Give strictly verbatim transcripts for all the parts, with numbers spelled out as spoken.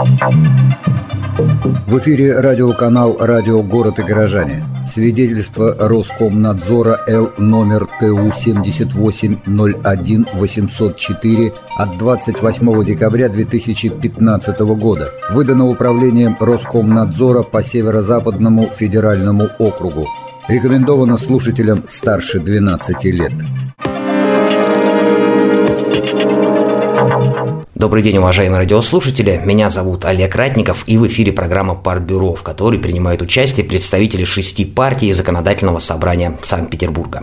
В эфире радиоканал «Радио Город и горожане». Свидетельство Роскомнадзора Л номер Т У семьдесят восемь ноль один восемьсот четыре от двадцать восьмого декабря две тысячи пятнадцатого года. Выдано управлением Роскомнадзора по Северо-Западному федеральному округу. Рекомендовано слушателям старше двенадцати лет. Добрый день, уважаемые радиослушатели. Меня зовут Олег Ратников, и в эфире программа «Партбюро», в которой принимают участие представители шести партий Законодательного собрания Санкт-Петербурга.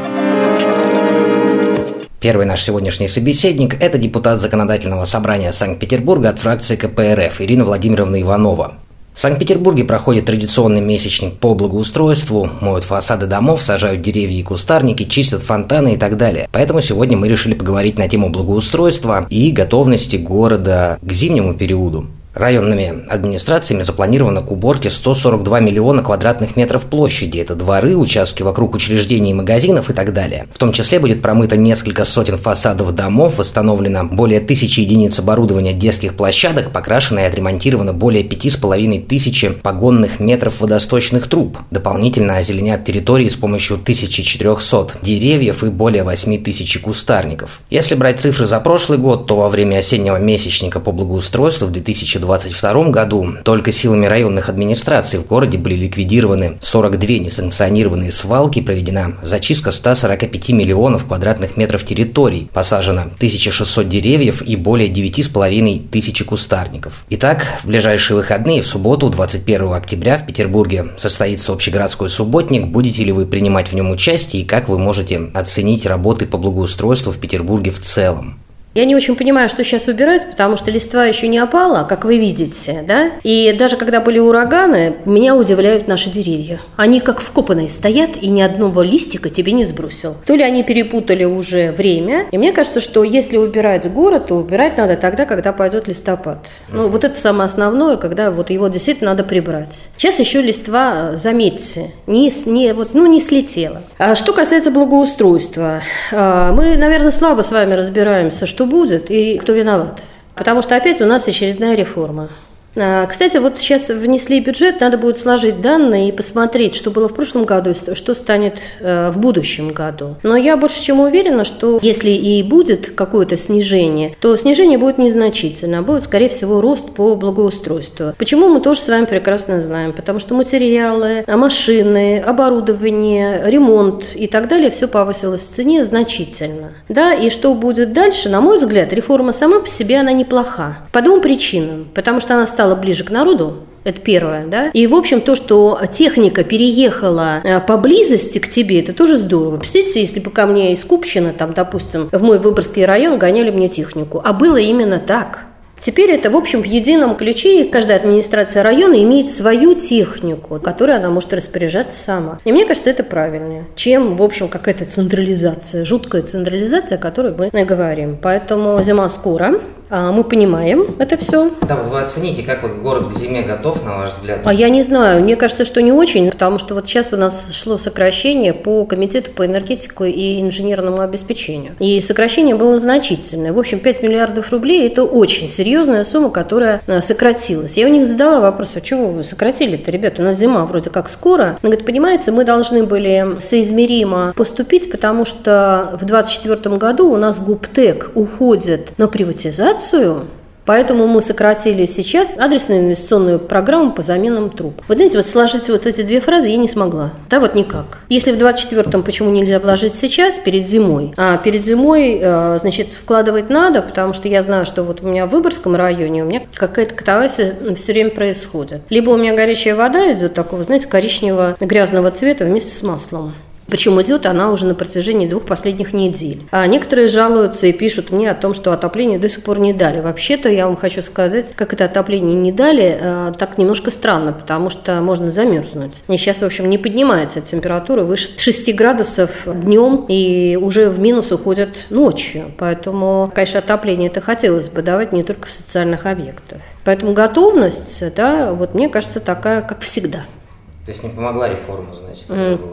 Первый наш сегодняшний собеседник – это депутат Законодательного собрания Санкт-Петербурга от фракции Ка Пэ Эр Эф Ирина Владимировна Иванова. В Санкт-Петербурге проходит традиционный месячник по благоустройству, моют фасады домов, сажают деревья и кустарники, чистят фонтаны и так далее. Поэтому сегодня мы решили поговорить на тему благоустройства и готовности города к зимнему периоду. Районными администрациями запланировано к уборке сто сорок два миллиона квадратных метров площади. Это дворы, участки вокруг учреждений и магазинов и так далее. В том числе будет промыто несколько сотен фасадов домов, восстановлено более тысячи единиц оборудования детских площадок, покрашено и отремонтировано более пяти с половиной тысячи погонных метров водосточных труб. Дополнительно озеленят территории с помощью тысячи четырехсот деревьев и более восьми тысяч кустарников. Если брать цифры за прошлый год, то во время осеннего месячника по благоустройству в две тысячи двадцать втором году только силами районных администраций в городе были ликвидированы сорок две несанкционированные свалки, проведена зачистка ста сорока пяти миллионов квадратных метров территорий, посажено тысяча шестьсот деревьев и более девяти с половиной тысяч кустарников. Итак, в ближайшие выходные, в субботу, двадцать первого октября, в Петербурге состоится общегородской субботник. Будете ли вы принимать в нем участие и как вы можете оценить работы по благоустройству в Петербурге в целом? Я не очень понимаю, что сейчас убирать, потому что листва еще не опала, как вы видите, да? И даже когда были ураганы, меня удивляют наши деревья. Они как вкопанные стоят, и ни одного листика тебе не сбросил. То ли они перепутали уже время, и мне кажется, что если убирать город, то убирать надо тогда, когда пойдет листопад. Ну, вот это самое основное, когда вот его действительно надо прибрать. Сейчас еще листва, заметьте, не, не, вот, ну, не слетела. А что касается благоустройства, мы, наверное, слабо с вами разбираемся, что будет и кто виноват. Потому что опять у нас очередная реформа. Кстати, вот сейчас внесли бюджет, надо будет сложить данные и посмотреть, что было в прошлом году и что станет в будущем году. Но я больше чем уверена, что если и будет какое-то снижение, то снижение будет незначительно, а будет, скорее всего, рост по благоустройству. Почему, мы тоже с вами прекрасно знаем, потому что материалы, машины, оборудование, ремонт и так далее, все повысилось в цене значительно. Да, и что будет дальше, на мой взгляд, реформа сама по себе, она неплоха. По двум причинам. Потому что она стала ближе к народу, это первое, да. И, в общем, то, что техника переехала поблизости к тебе, это тоже здорово. Представляете, если бы ко мне из Купчино, там, допустим, в мой Выборгский район гоняли мне технику, а было именно так. Теперь это, в общем, в едином ключе, и каждая администрация района имеет свою технику, которой она может распоряжаться сама. И мне кажется, это правильнее, чем, в общем, какая-то централизация, жуткая централизация, о которой мы говорим. Поэтому зима скоро. Мы понимаем это все. Да, вот вы оцените, как вот город к зиме готов, на ваш взгляд? А я не знаю, мне кажется, что не очень, потому что вот сейчас у нас шло сокращение по комитету по энергетике и инженерному обеспечению. И сокращение было значительное. В общем, пять миллиардов рублей – это очень серьезная сумма, которая сократилась. Я у них задала вопрос, а чего вы сократили-то, ребята, у нас зима вроде как скоро. Она говорит, понимаете, мы должны были соизмеримо поступить, потому что в двадцать четвёртом году у нас ГУПТЭК уходит на приватизацию, поэтому мы сократили сейчас адресную инвестиционную программу по заменам труб. Вот знаете, вот сложить вот эти две фразы я не смогла. Да, вот никак. Если в двадцать четвёртом почему нельзя вложить сейчас, перед зимой? А перед зимой, значит, вкладывать надо, потому что я знаю, что вот у меня в Выборгском районе у меня какая-то катавасия все время происходит. Либо у меня горячая вода идет такого, знаете, коричневого грязного цвета вместе с маслом. Причем идет она уже на протяжении двух последних недель. А некоторые жалуются и пишут мне о том, что отопление до сих пор не дали. Вообще-то я вам хочу сказать, как это отопление не дали, так немножко странно, потому что можно замерзнуть. И сейчас, в общем, не поднимается температура выше шести градусов днем, и уже в минус уходят ночью. Поэтому, конечно, отопление это хотелось бы давать не только в социальных объектах. Поэтому готовность, да, вот мне кажется, такая, как всегда. То есть не помогла реформа, значит, mm. была?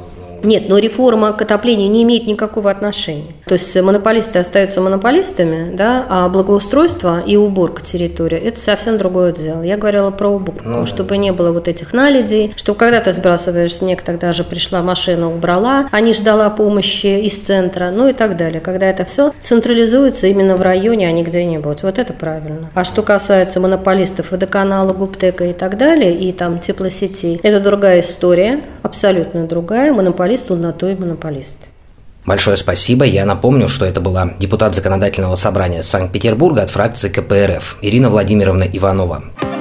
Нет, но реформа к отоплению не имеет никакого отношения. То есть монополисты остаются монополистами, да, а благоустройство и уборка территории – это совсем другое дело. Я говорила про уборку, ну, чтобы не было вот этих наледей, что когда ты сбрасываешь снег, тогда же пришла машина, убрала, а не ждала помощи из центра, ну и так далее. Когда это все централизуется именно в районе, а не где-нибудь. Вот это правильно. А что касается монополистов, водоканала, Губтека и так далее, и там теплосетей, это другая история, абсолютно другая. Монополист, он на то и монополист. Большое спасибо. Я напомню, что это была депутат Законодательного собрания Санкт-Петербурга от фракции ка пэ эр эф Ирина Владимировна Иванова.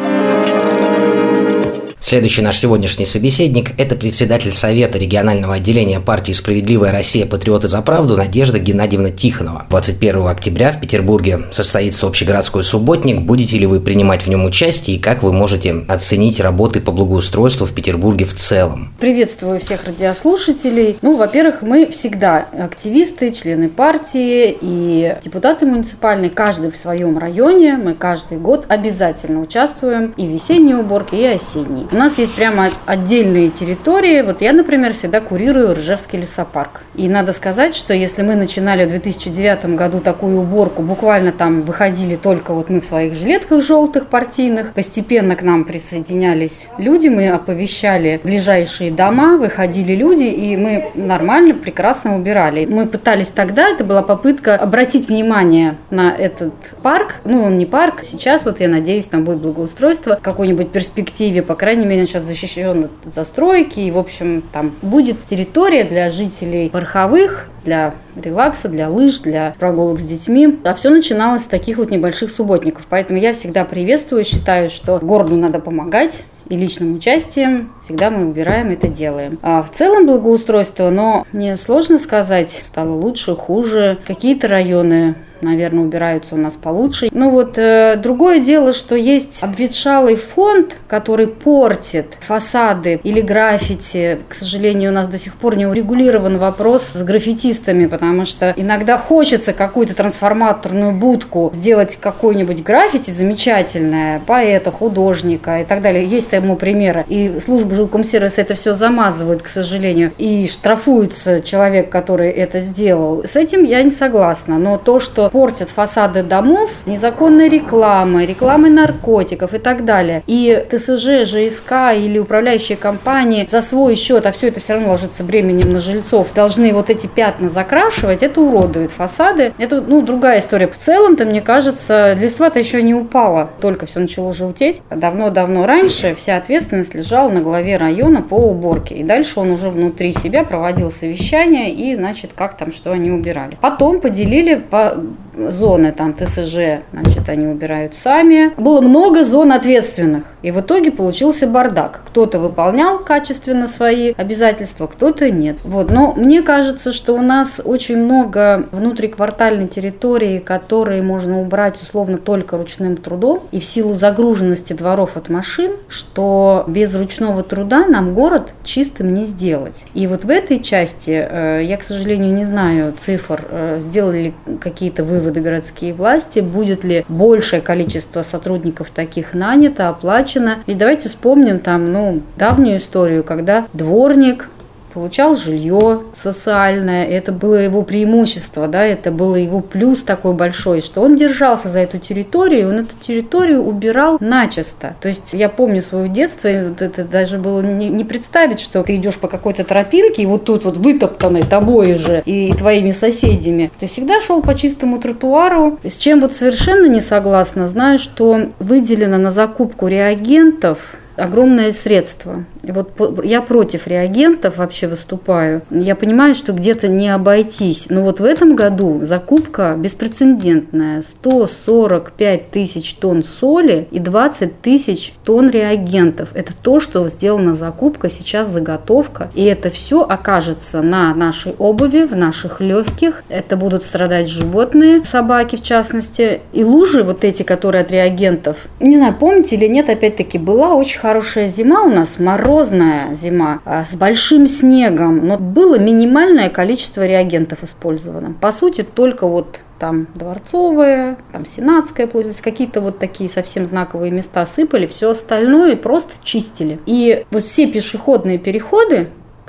Следующий наш сегодняшний собеседник – это председатель Совета регионального отделения партии «Справедливая Россия. Патриоты за правду» Надежда Геннадьевна Тихонова. двадцать первого октября в Петербурге состоится общегородской субботник. Будете ли вы принимать в нем участие и как вы можете оценить работы по благоустройству в Петербурге в целом? Приветствую всех радиослушателей. Ну, во-первых, мы всегда активисты, члены партии и депутаты муниципальные, каждый в своем районе. Мы каждый год обязательно участвуем и в весенней уборке, и осенней. У нас есть прямо отдельные территории. Вот я, например, всегда курирую Ржевский лесопарк. И надо сказать, что если мы начинали в две тысячи девятом году такую уборку, буквально там выходили только вот мы в своих жилетках желтых партийных, постепенно к нам присоединялись люди, мы оповещали ближайшие дома, выходили люди, и мы нормально, прекрасно убирали. Мы пытались тогда, это была попытка обратить внимание на этот парк. Ну, он не парк, сейчас вот я надеюсь, там будет благоустройство в какой-нибудь перспективе, по крайней мере, он сейчас защищен от застройки, и, в общем, там будет территория для жителей пороховых, для релакса, для лыж, для прогулок с детьми. А все начиналось с таких вот небольших субботников. Поэтому я всегда приветствую, считаю, что городу надо помогать. И личным участием всегда мы убираем, это делаем. А в целом благоустройство, но мне сложно сказать, стало лучше, хуже. Какие-то районы, наверное, убираются у нас получше. Ну вот э, другое дело, что есть обветшалый фонд, который портит фасады или граффити. К сожалению, у нас до сих пор не урегулирован вопрос с граффитистами, потому что иногда хочется какую-то трансформаторную будку сделать, какое-нибудь граффити замечательное, поэта, художника и так далее. Есть тому примеры. И служба жилкомсервиса это все замазывают, к сожалению, и штрафуется человек, который это сделал. С этим я не согласна. Но то, что портят фасады домов незаконной рекламой, рекламой наркотиков и так далее, и тэ эс жэ, жэ эс ка или управляющие компании за свой счет, а все это все равно ложится бременем на жильцов, должны вот эти пятна закрашивать, это уродует фасады. Это, ну, другая история. В целом-то, мне кажется, листва-то еще не упала, только все начало желтеть. Давно-давно раньше вся ответственность лежала на главе района по уборке. И дальше он уже внутри себя проводил совещания и, значит, как там, что они убирали. Потом поделили по зоны, там, тэ эс жэ, значит, они убирают сами. Было много зон ответственных. И в итоге получился бардак. Кто-то выполнял качественно свои обязательства, кто-то нет. Вот. Но мне кажется, что у нас очень много внутриквартальной территории, которые можно убрать условно только ручным трудом. И в силу загруженности дворов от машин, что без ручного труда нам город чистым не сделать. И вот в этой части, я, к сожалению, не знаю цифр, сделали ли какие-то выводы городские власти, будет ли большее количество сотрудников таких нанято, оплачено. Ведь давайте вспомним там, ну, давнюю историю, когда дворник получал жилье социальное, это было его преимущество, да, это было его плюс такой большой, что он держался за эту территорию, он эту территорию убирал начисто. То есть я помню свое детство, и вот это даже было не, не представить, что ты идешь по какой-то тропинке, и вот тут вот вытоптанной тобой уже и твоими соседями, ты всегда шел по чистому тротуару. С чем вот совершенно не согласна, знаю, что выделено на закупку реагентов огромное средство. И вот я против реагентов вообще выступаю. Я понимаю, что где-то не обойтись. Но вот в этом году закупка беспрецедентная. сто сорок пять тысяч тонн соли и двадцать тысяч тонн реагентов. Это то, что сделана закупка, сейчас заготовка. И это все окажется на нашей обуви, в наших легких. Это будут страдать животные, собаки в частности. И лужи вот эти, которые от реагентов. Не знаю, помните или нет, опять-таки была очень хорошая зима у нас, морозная зима, с большим снегом, но было минимальное количество реагентов использовано. По сути, только вот там Дворцовая, там Сенатская площадь, какие-то вот такие совсем знаковые места сыпали, все остальное просто чистили. И вот все пешеходные переходы,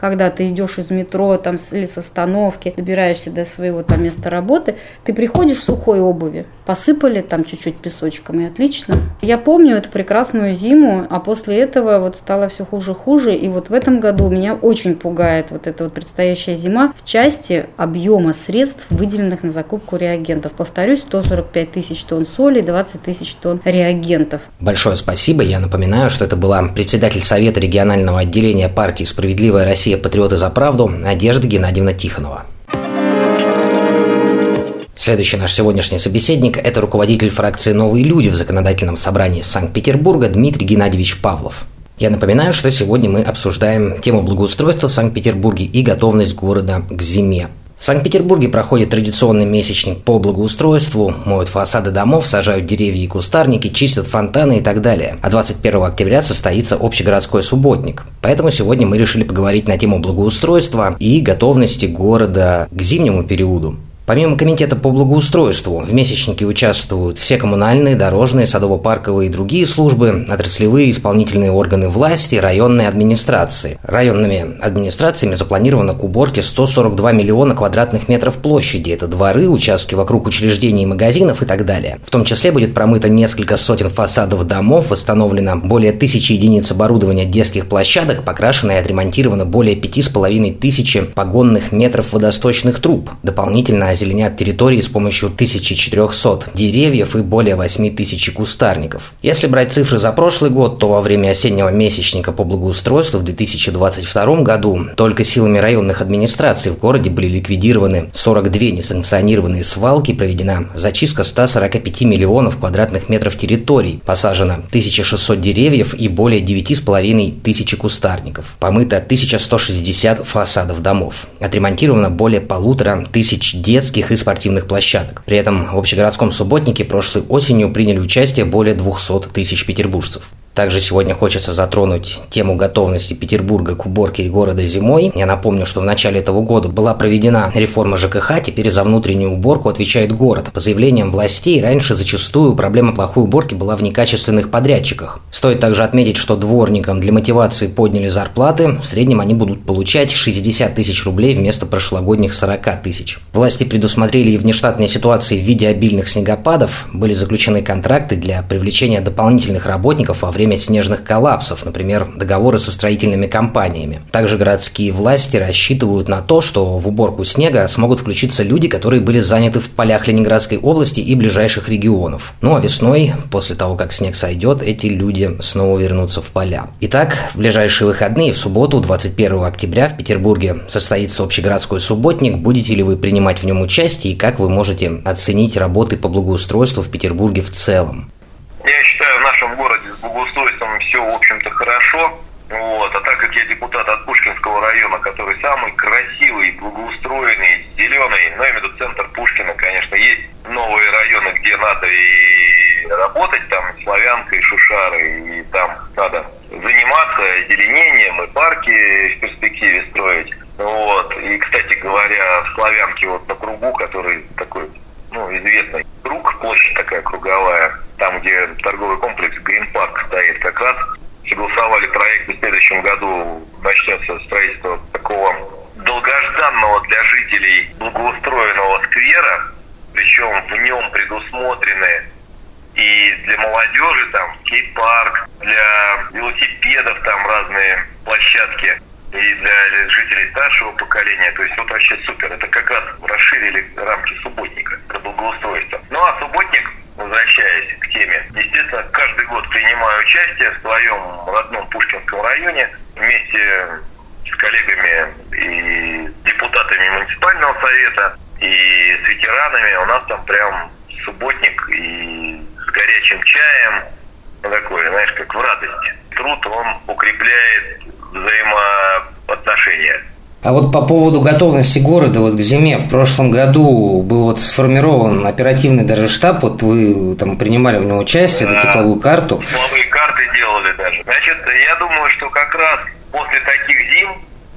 когда ты идешь из метро там, или с остановки, добираешься до своего там места работы, ты приходишь в сухой обуви, посыпали там чуть-чуть песочком, и отлично. Я помню эту прекрасную зиму, а после этого вот стало все хуже-хуже, и вот в этом году меня очень пугает вот эта вот предстоящая зима в части объема средств, выделенных на закупку реагентов. Повторюсь, сто сорок пять тысяч тонн соли, двадцать тысяч тонн реагентов. Большое спасибо. Я напоминаю, что это была председатель Совета регионального отделения партии «Справедливая Россия. Патриоты за правду» Надежда Геннадьевна Тихонова. Следующий наш сегодняшний собеседник – это руководитель фракции «Новые люди» в Законодательном собрании Санкт-Петербурга Дмитрий Геннадьевич Павлов. Я напоминаю, что сегодня мы обсуждаем тему благоустройства в Санкт-Петербурге и готовность города к зиме. В Санкт-Петербурге проходит традиционный месячник по благоустройству, моют фасады домов, сажают деревья и кустарники, чистят фонтаны и так далее. А двадцать первого октября состоится общегородской субботник. Поэтому сегодня мы решили поговорить на тему благоустройства и готовности города к зимнему периоду. Помимо комитета по благоустройству, в месячнике участвуют все коммунальные, дорожные, садово-парковые и другие службы, отраслевые исполнительные органы власти, районные администрации. Районными администрациями запланировано к уборке сто сорок два миллиона квадратных метров площади. Это дворы, участки вокруг учреждений и магазинов и так далее. В том числе будет промыто несколько сотен фасадов домов, восстановлено более тысячи единиц оборудования детских площадок, покрашено и отремонтировано более пяти с половиной тысячи погонных метров водосточных труб. Дополнительно озеленят территории с помощью тысячи четырехсот деревьев и более восьми тысяч кустарников. Если брать цифры за прошлый год, то во время осеннего месячника по благоустройству в две тысячи двадцать втором году только силами районных администраций в городе были ликвидированы сорок две несанкционированные свалки, проведена зачистка ста сорока пяти миллионов квадратных метров территорий, посажено тысяча шестьсот деревьев и более девяти с половиной тысячи кустарников, помыто тысяча сто шестьдесят фасадов домов, отремонтировано более полутора тысяч детских и спортивных площадок. При этом в общегородском субботнике прошлой осенью приняли участие более двухсот тысяч петербуржцев. Также сегодня хочется затронуть тему готовности Петербурга к уборке города зимой. Я напомню, что в начале этого года была проведена реформа ЖКХ, теперь за внутреннюю уборку отвечает город. По заявлениям властей, раньше зачастую проблема плохой уборки была в некачественных подрядчиках. Стоит также отметить, что дворникам для мотивации подняли зарплаты. В среднем они будут получать шестьдесят тысяч рублей вместо прошлогодних сорока тысяч. Власти предусмотрели и внештатные ситуации в виде обильных снегопадов. Были заключены контракты для привлечения дополнительных работников во время снежных коллапсов, например, договоры со строительными компаниями. Также городские власти рассчитывают на то, что в уборку снега смогут включиться люди, которые были заняты в полях Ленинградской области и ближайших регионов. Ну а весной, после того, как снег сойдет, эти люди снова вернутся в поля. Итак, в ближайшие выходные, в субботу, двадцать первого октября, в Петербурге состоится общегородской субботник. Будете ли вы принимать в нем участие и как вы можете оценить работы по благоустройству в Петербурге в целом? Я считаю, в нашем городе с благоустройством все, в общем-то, хорошо. Вот. А так как я депутат от Пушкинского района, который самый красивый, благоустроенный, зеленый, ну, я имею в виду центр Пушкина, конечно, есть новые районы, где надо и работать, там Славянка, и Шушары, и там надо заниматься озеленением, и парки в перспективе строить. Вот. И, кстати говоря, в Славянке вот на кругу, который такой, ну, известный круг, площадь такая круговая, там, где торговый комплекс Грин-парк стоит, как раз согласовали проект, в следующем году начнется строительство такого долгожданного для жителей благоустроенного сквера, причем в нем предусмотрены и для молодежи там скейт-парк, для велосипедов там разные площадки, и для жителей старшего поколения. То есть вот вообще супер. Это как раз расширили рамки субботника про благоустройство. Ну а субботник, возвращаясь к теме, естественно, каждый год принимаю участие в своем родном Пушкинском районе вместе с коллегами и депутатами муниципального совета, и с ветеранами. У нас там прям субботник и с горячим чаем, ну, такой, знаешь, как в радости. Труд, он укрепляет взаимоотношения. А вот по поводу готовности города вот к зиме, в прошлом году был вот сформирован оперативный даже штаб, вот вы там принимали в нем участие, да, это тепловую карту. Тепловые карты делали даже. Значит, я думаю, что как раз после таких зим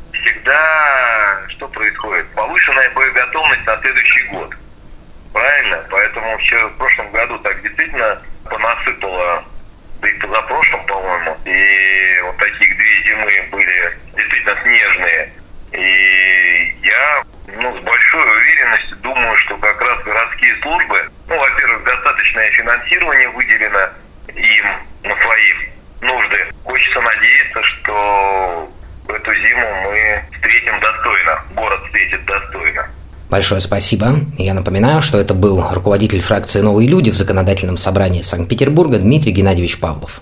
всегда что происходит? Повышенная боеготовность на следующий год. Правильно? Поэтому еще в прошлом году так действительно понасыпало, да и позапрошлом, по-моему, и вот таких две зимы были действительно снежные. Большое спасибо. Я напоминаю, что это был руководитель фракции «Новые люди» в Законодательном собрании Санкт-Петербурга Дмитрий Геннадьевич Павлов.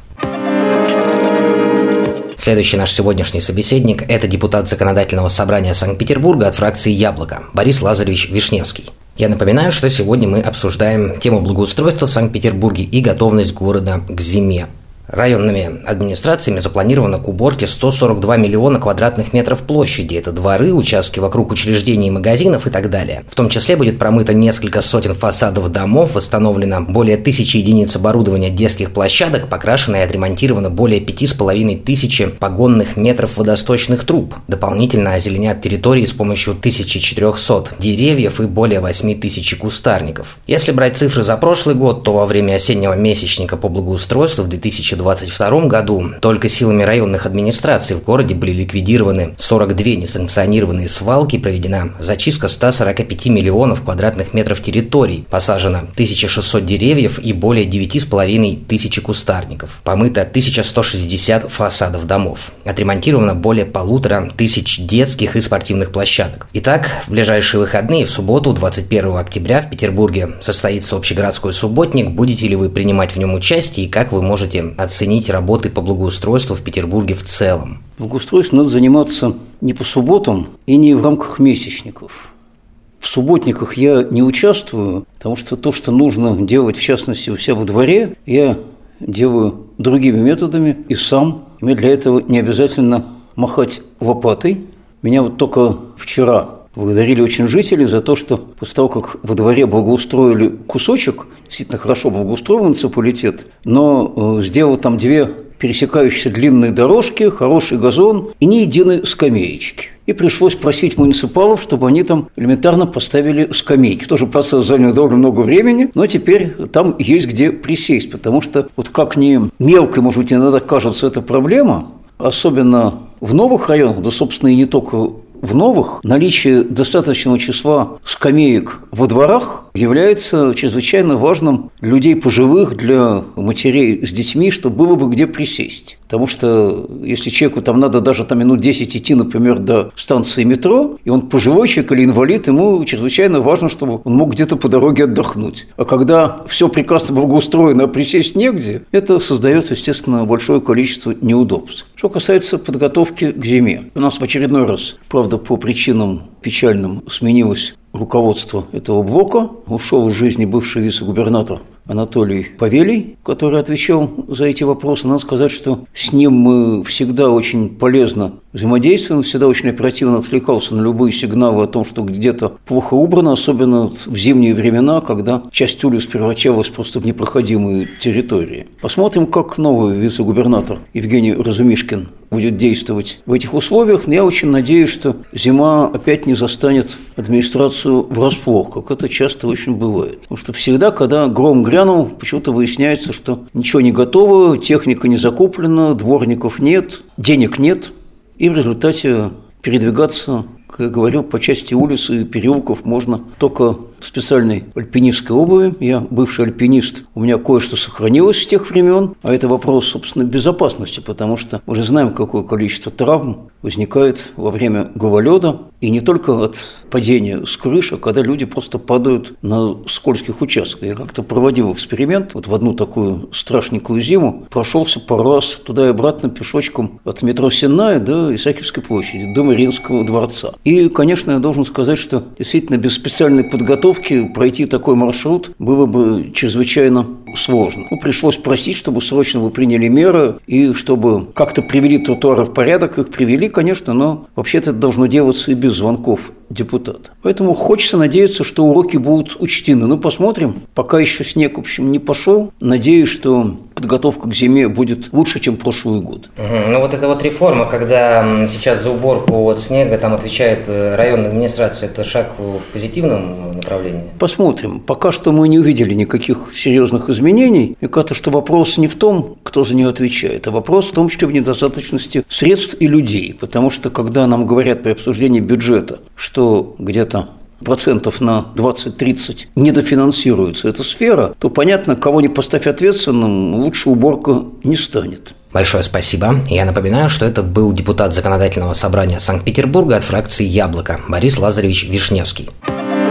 Следующий наш сегодняшний собеседник – это депутат Законодательного собрания Санкт-Петербурга от фракции «Яблоко» Борис Лазаревич Вишневский. Я напоминаю, что сегодня мы обсуждаем тему благоустройства в Санкт-Петербурге и готовность города к зиме. Районными администрациями запланировано к уборке сто сорок два миллиона квадратных метров площади. Это дворы, участки вокруг учреждений и магазинов и так далее. В том числе будет промыто несколько сотен фасадов домов, восстановлено более тысячи единиц оборудования детских площадок, покрашено и отремонтировано более пяти с половиной тысячи погонных метров водосточных труб. Дополнительно озеленят территории с помощью тысячи четырехсот деревьев и более восьми тысяч кустарников. Если брать цифры за прошлый год, то во время осеннего месячника по благоустройству в две тысячи двадцать втором году только силами районных администраций в городе были ликвидированы сорок две несанкционированные свалки, проведена зачистка ста сорока пяти миллионов квадратных метров территорий, посажено тысяча шестьсот деревьев и более девяти с половиной тысяч кустарников, помыто тысяча сто шестьдесят фасадов домов, отремонтировано более полутора тысяч детских и спортивных площадок. Итак, в ближайшие выходные, в субботу, двадцать первого октября, в Петербурге состоится общегородской субботник. Будете ли вы принимать в нем участие и как вы можете оценить работы по благоустройству в Петербурге в целом? Благоустройством надо заниматься не по субботам и не в рамках месячников. В субботниках я не участвую, потому что то, что нужно делать, в частности, у себя во дворе, я делаю другими методами и сам. Мне для этого не обязательно махать лопатой. Меня вот только вчера благодарили очень жители за то, что после того, как во дворе благоустроили кусочек, действительно хорошо благоустроил муниципалитет, но сделал там две пересекающиеся длинные дорожки, хороший газон и ни единой скамеечки. И пришлось просить муниципалов, чтобы они там элементарно поставили скамейки. Тоже процесс занял довольно много времени, но теперь там есть где присесть, потому что вот как ни мелкой, может быть, иногда кажется эта проблема, особенно в новых районах, да, собственно, и не только в новых, наличие достаточного числа скамеек во дворах является чрезвычайно важным для людей пожилых, для матерей с детьми, чтобы было бы где присесть. Потому что если человеку там надо даже там минут десять идти, например, до станции метро, и он пожилой человек или инвалид, ему чрезвычайно важно, чтобы он мог где-то по дороге отдохнуть. А когда все прекрасно благоустроено, а присесть негде, это создает, естественно, большое количество неудобств. Что касается подготовки к зиме. У нас в очередной раз, правда, по причинам печальным сменилось руководство этого блока. Ушел из жизни бывший вице-губернатор Анатолий Павелий, который отвечал за эти вопросы. Надо сказать, что с ним мы всегда очень полезно взаимодействуем, всегда очень оперативно откликался на любые сигналы о том, что где-то плохо убрано, особенно в зимние времена, когда часть улиц превращалась просто в непроходимые территории. Посмотрим, как новый вице-губернатор Евгений Разумишкин будет действовать в этих условиях. Но я очень надеюсь, что зима опять не застанет администрацию врасплох, как это часто очень бывает. Потому что всегда, когда гром грянул, почему-то выясняется, что ничего не готово, техника не закуплена, дворников нет, денег нет, и в результате передвигаться, как я говорил, по части улиц и переулков можно только в специальной альпинистской обуви. Я бывший альпинист, у меня кое-что сохранилось с тех времен, а это вопрос, собственно, безопасности, потому что мы же знаем, какое количество травм возникает во время гололеда, и не только от падения с крыши, а когда люди просто падают на скользких участках. Я как-то проводил эксперимент, вот в одну такую страшненькую зиму прошелся пару раз туда и обратно пешочком от метро Сенная до Исаакиевской площади, до Мариинского дворца. И, конечно, я должен сказать, что действительно без специальной подготовки пройти такой маршрут было бы чрезвычайно сложно. Ну, пришлось просить, чтобы срочно вы приняли меры и чтобы как-то привели тротуары в порядок. Их привели, конечно, но вообще-то это должно делаться и без звонков депутата. Поэтому хочется надеяться, что уроки будут учтены. Ну, посмотрим. Пока еще снег, в общем, не пошел. Надеюсь, что подготовка к зиме будет лучше, чем прошлый год. Угу. Ну, вот эта вот реформа, когда сейчас за уборку от снега там отвечает районная администрация, это шаг в позитивном направлении? Посмотрим. Пока что мы не увидели никаких серьезных изменений. Мне кажется, что вопрос не в том, кто за нее отвечает, а вопрос в том числе в недостаточности средств и людей. Потому что, когда нам говорят при обсуждении бюджета, что где-то процентов на двадцать-тридцать недофинансируется эта сфера, то понятно, кого не поставь ответственным, лучше уборка не станет. Большое спасибо. Я напоминаю, что это был депутат Законодательного собрания Санкт-Петербурга от фракции «Яблоко» Борис Лазаревич Вишневский.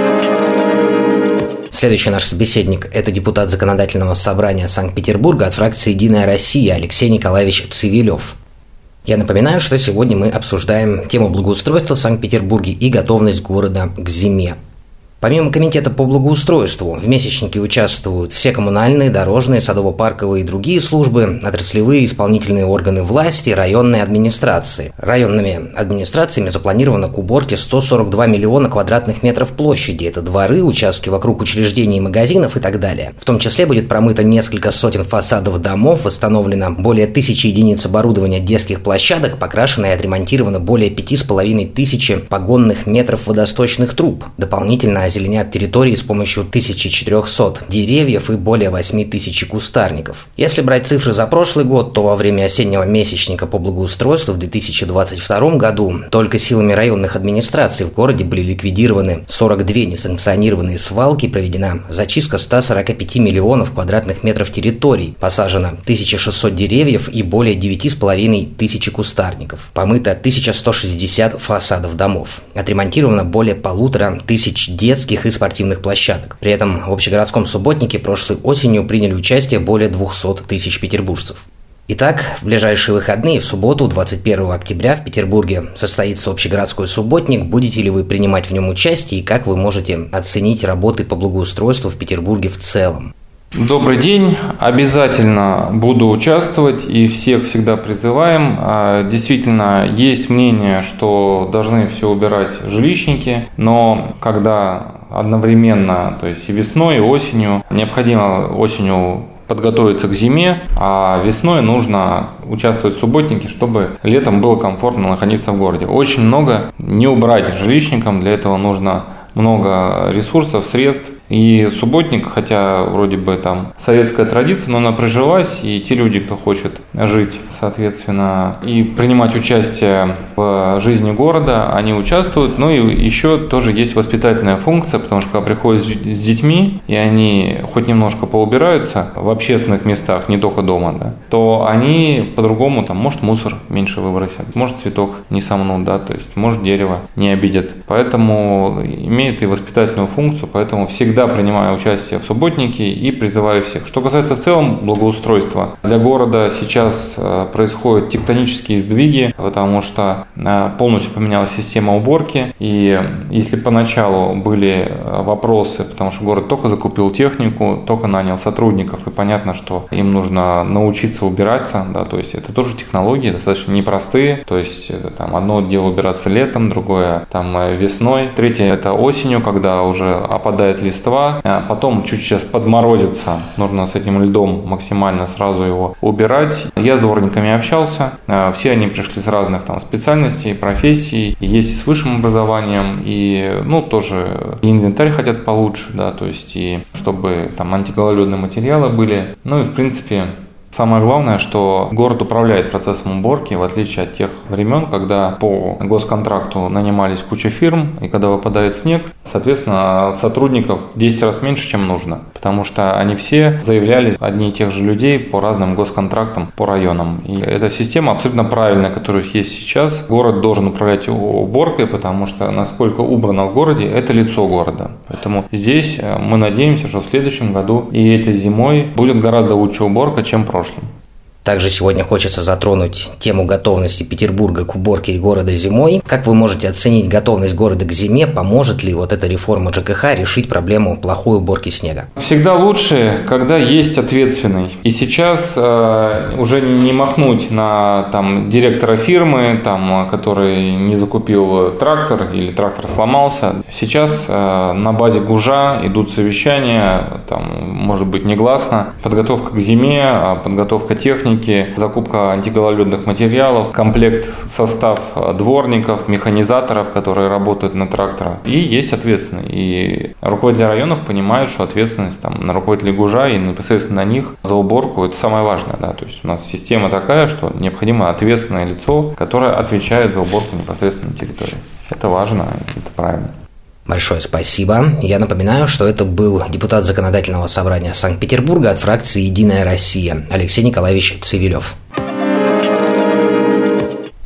Следующий наш собеседник – это депутат Законодательного собрания Санкт-Петербурга от фракции «Единая Россия» Алексей Николаевич Цивилев. Я напоминаю, что сегодня мы обсуждаем тему благоустройства в Санкт-Петербурге и готовность города к зиме. Помимо Комитета по благоустройству, в месячнике участвуют все коммунальные, дорожные, садово-парковые и другие службы, отраслевые исполнительные органы власти, районные администрации. Районными администрациями запланировано к уборке сто сорок два миллиона квадратных метров площади. Это дворы, участки вокруг учреждений и магазинов и так далее. В том числе будет промыто несколько сотен фасадов домов, восстановлено более тысячи единиц оборудования детских площадок, покрашено и отремонтировано более пяти с половиной тысячи погонных метров водосточных труб. Дополнительно озеленят территории с помощью тысячи четырехсот деревьев и более восьми тысяч кустарников. Если брать цифры за прошлый год, то во время осеннего месячника по благоустройству в две тысячи двадцать втором году только силами районных администраций в городе были ликвидированы сорок две несанкционированные свалки, проведена зачистка ста сорока пяти миллионов квадратных метров территорий, посажено тысяча шестьсот деревьев и более девяти с половиной тысяч кустарников, помыто тысяча сто шестьдесят фасадов домов, отремонтировано более полутора тысяч детских детских и спортивных площадок. При этом в общегородском субботнике прошлой осенью приняли участие более двухсот тысяч петербуржцев. Итак, в ближайшие выходные, в субботу, двадцать первого октября, в Петербурге состоится общегородской субботник. Будете ли вы принимать в нем участие и как вы можете оценить работы по благоустройству в Петербурге в целом? Добрый день. Обязательно буду участвовать и всех всегда призываем. Действительно, есть мнение, что должны все убирать жилищники, но когда одновременно, то есть и весной, и осенью, необходимо осенью подготовиться к зиме, а весной нужно участвовать в субботнике, чтобы летом было комфортно находиться в городе. Очень много не убрать жилищникам, для этого нужно много ресурсов, средств. И субботник, хотя вроде бы там советская традиция, но она прижилась, и те люди, кто хочет жить, соответственно, и принимать участие в жизни города, они участвуют. Ну и еще тоже есть воспитательная функция, потому что когда приходят с детьми, и они хоть немножко поубираются в общественных местах, не только дома, да, то они по-другому, там, может, мусор меньше выбросят, может, цветок не сомнут, да, то есть, может, дерево не обидят. Поэтому имеет и воспитательную функцию, поэтому всегда Всегда принимаю участие в субботнике и призываю всех. Что касается в целом благоустройства, для города сейчас происходят тектонические сдвиги, потому что полностью поменялась система уборки. И если поначалу были вопросы, потому что город только закупил технику, только нанял сотрудников, и понятно, что им нужно научиться убираться, да, то есть это тоже технологии достаточно непростые. То есть там одно дело убираться летом, другое там весной, третье это осенью, когда уже опадает листва. Потом чуть сейчас подморозится, нужно с этим льдом максимально сразу его убирать. Я с дворниками общался, все они пришли с разных там специальностей, профессий, есть и с высшим образованием, и ну тоже и инвентарь хотят получше, да, то есть и чтобы там антигололедные материалы были, ну и в принципе. Самое главное, что город управляет процессом уборки, в отличие от тех времен, когда по госконтракту нанимались куча фирм, и когда выпадает снег, соответственно, сотрудников в десять раз меньше, чем нужно, потому что они все заявляли одни и тех же людей по разным госконтрактам, по районам. И эта система абсолютно правильная, которая есть сейчас. Город должен управлять уборкой, потому что насколько убрано в городе, это лицо города. Поэтому здесь мы надеемся, что в следующем году и этой зимой будет гораздо лучше уборка, чем в прошлом. Также сегодня хочется затронуть тему готовности Петербурга к уборке города зимой. Как вы можете оценить готовность города к зиме? Поможет ли вот эта реформа ЖКХ решить проблему плохой уборки снега? Всегда лучше, когда есть ответственный. И сейчас э, уже не махнуть на там, директора фирмы, там, который не закупил трактор или трактор сломался. Сейчас э, на базе ГУЖа идут совещания, там, может быть негласно, подготовка к зиме, подготовка техники, закупка антигололедных материалов, комплект, состав дворников, механизаторов, которые работают на тракторах. И есть ответственные. И руководители районов понимают, что ответственность там, на руководителей ГУЖа и непосредственно на них за уборку – это самое важное. Да? То есть у нас система такая, что необходимо ответственное лицо, которое отвечает за уборку непосредственно на территории. Это важно, это правильно. Большое спасибо. Я напоминаю, что это был депутат Законодательного собрания Санкт-Петербурга от фракции «Единая Россия» Алексей Николаевич Цивилев.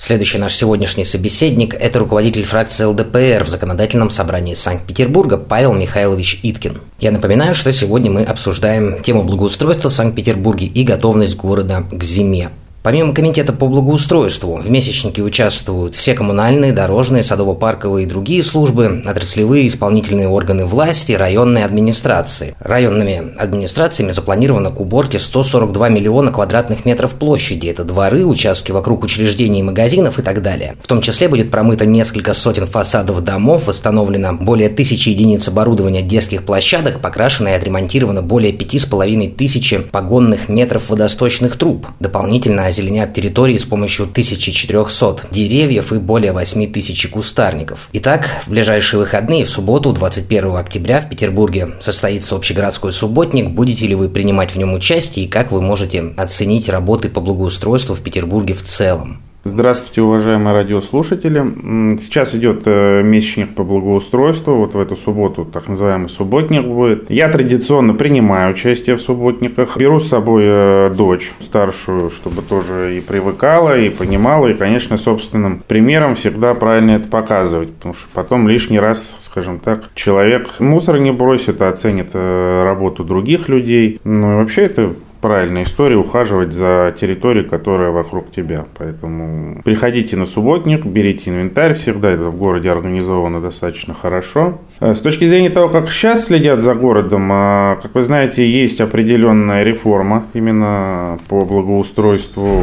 Следующий наш сегодняшний собеседник – это руководитель фракции эл дэ пэ эр в Законодательном собрании Санкт-Петербурга Павел Михайлович Иткин. Я напоминаю, что сегодня мы обсуждаем тему благоустройства в Санкт-Петербурге и готовность города к зиме. Помимо комитета по благоустройству, в месячнике участвуют все коммунальные, дорожные, садово-парковые и другие службы, отраслевые исполнительные органы власти, районные администрации. Районными администрациями запланировано к уборке сто сорок два миллиона квадратных метров площади. Это дворы, участки вокруг учреждений и магазинов и так далее. В том числе будет промыто несколько сотен фасадов домов, восстановлено более тысячи единиц оборудования детских площадок, покрашено и отремонтировано более пяти с половиной тысячи погонных метров водосточных труб. Дополнительно озеленят территории с помощью тысячи четырехсот деревьев и более восьми тысяч кустарников. Итак, в ближайшие выходные, в субботу, двадцать первого октября, в Петербурге состоится общегородской субботник. Будете ли вы принимать в нем участие и как вы можете оценить работы по благоустройству в Петербурге в целом? Здравствуйте, уважаемые радиослушатели. Сейчас идет месячник по благоустройству. Вот в эту субботу так называемый субботник будет. Я традиционно принимаю участие в субботниках. Беру с собой дочь старшую, чтобы тоже и привыкала, и понимала. И, конечно, собственным примером всегда правильно это показывать. Потому что потом лишний раз, скажем так, человек мусор не бросит, а оценит работу других людей. Ну и вообще это правильная история — ухаживать за территорией, которая вокруг тебя. Поэтому приходите на субботник, берите инвентарь. Всегда это в городе организовано достаточно хорошо. С точки зрения того, как сейчас следят за городом, как вы знаете, есть определенная реформа именно по благоустройству.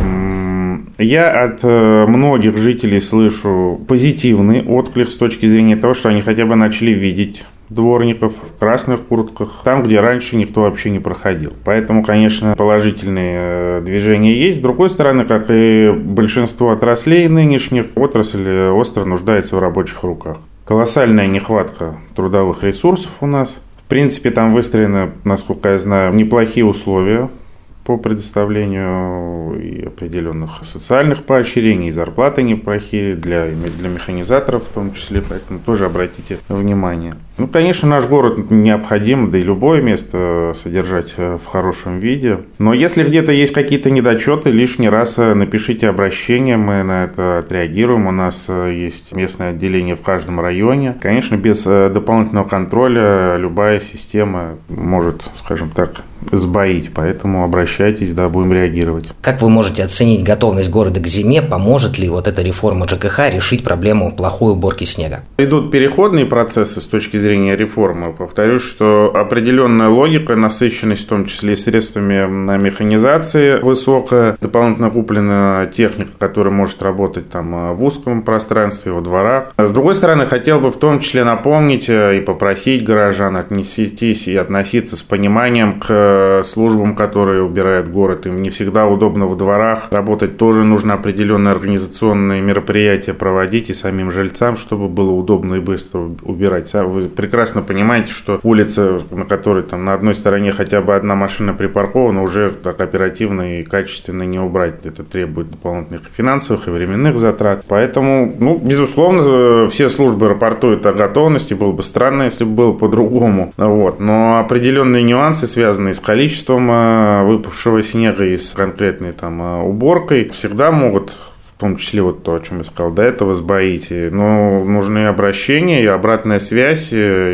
Я от многих жителей слышу позитивный отклик с точки зрения того, что они хотя бы начали видеть дворников в красных куртках, там, где раньше никто вообще не проходил. Поэтому, конечно, положительные движения есть. С другой стороны, как и большинство отраслей нынешних, отрасль остро нуждается в рабочих руках. Колоссальная нехватка трудовых ресурсов у нас. В принципе, там выстроены, насколько я знаю, неплохие условия по предоставлению и определенных социальных поощрений, и зарплаты неплохие для, для механизаторов в том числе, поэтому тоже обратите внимание. Ну, конечно, наш город необходим, да и любое место содержать в хорошем виде. Но если где-то есть какие-то недочеты, лишний раз напишите обращение, мы на это отреагируем. У нас есть местное отделение в каждом районе. Конечно, без дополнительного контроля любая система может, скажем так, сбоить, поэтому обращайтесь, да, будем реагировать. Как вы можете оценить готовность города к зиме? Поможет ли вот эта реформа ЖКХ решить проблему плохой уборки снега? Идут переходные процессы с точки зрения реформы. Повторюсь, что определенная логика, насыщенность, в том числе и средствами на механизации высокая, дополнительно куплена техника, которая может работать там в узком пространстве, во дворах. С другой стороны, хотел бы в том числе напомнить и попросить горожан отнестись и относиться с пониманием к службам, которые убирают город. Им не всегда удобно во дворах. Работать тоже нужно определенные организационные мероприятия проводить и самим жильцам, чтобы было удобно и быстро убирать. Вы прекрасно понимаете, что улица, на которой там на одной стороне хотя бы одна машина припаркована, уже так оперативно и качественно не убрать. Это требует дополнительных финансовых и временных затрат. Поэтому, ну, безусловно, все службы рапортуют о готовности. Было бы странно, если бы было по-другому. Вот. Но определенные нюансы, связанные с количеством выпавшего снега и с конкретной там уборкой, всегда могут, в том числе вот то, о чем я сказал до этого, сбоить. Но нужны обращения и обратная связь,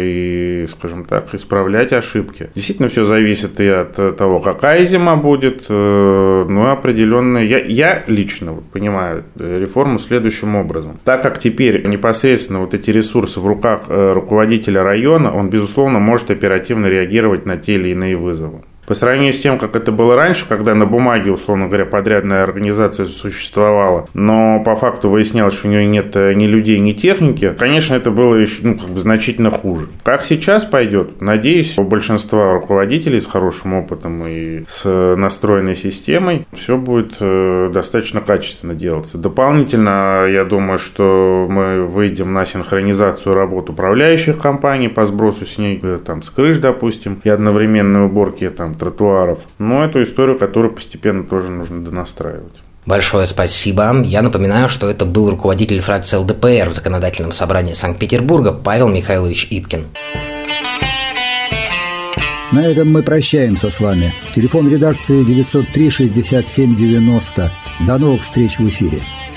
и, скажем так, исправлять ошибки. Действительно, все зависит и от того, какая зима будет, ну и определенные... Я, я лично понимаю реформу следующим образом. Так как теперь непосредственно вот эти ресурсы в руках руководителя района, он, безусловно, может оперативно реагировать на те или иные вызовы. По сравнению с тем, как это было раньше, когда на бумаге, условно говоря, подрядная организация существовала, но по факту выяснялось, что у нее нет ни людей, ни техники, конечно, это было еще, ну, как бы значительно хуже. Как сейчас пойдет? Надеюсь, у большинства руководителей с хорошим опытом и с настроенной системой все будет достаточно качественно делаться. Дополнительно, я думаю, что мы выйдем на синхронизацию работ управляющих компаний по сбросу снега, там, с крыш, допустим, и одновременной уборки там тротуаров. Но эту историю, которую постепенно тоже нужно донастраивать. Большое спасибо. Я напоминаю, что это был руководитель фракции эл дэ пэ эр в Законодательном собрании Санкт-Петербурга Павел Михайлович Иткин. На этом мы прощаемся с вами. Телефон редакции девятьсот три шестьдесят семь девяносто. До новых встреч в эфире.